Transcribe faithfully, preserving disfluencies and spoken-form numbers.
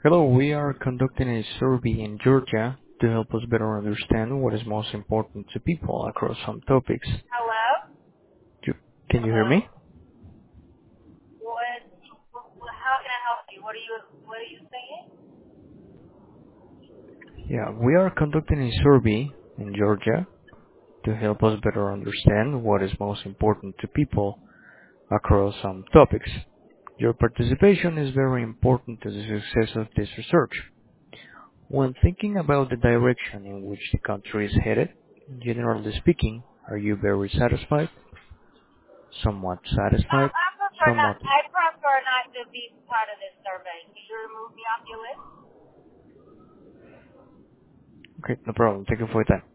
Hello, we are conducting a survey in Georgia to help us better understand what is most important to people across some topics. Hello? You- Can you hear Hello? me? What, what, how can I help you? What are you, what are you saying? Yeah, we are conducting a survey in Georgia to help us better understand what is most important to people across some topics. Your participation is very important to the success of this research. When thinking about the direction in which the country is headed, generally speaking, are you very satisfied, somewhat Um, satisfied, I prefer not, somewhat. I prefer not to be part of this survey. Can you remove me off your list? Okay, no problem. Thank you for your time.